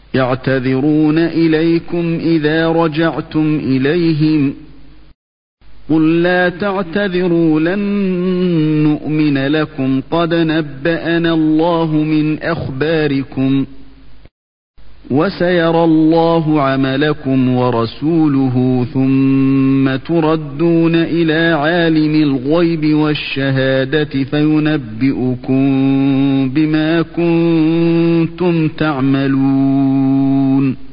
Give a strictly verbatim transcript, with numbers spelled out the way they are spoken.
يعتذرون إليكم إذا رجعتم إليهم قل لا تعتذروا لن نؤمن لكم قد نبأنا الله من أخباركم وسيرى الله عملكم ورسوله ثم تردون إلى عالم الغيب والشهادة فينبئكم بما كنتم تعملون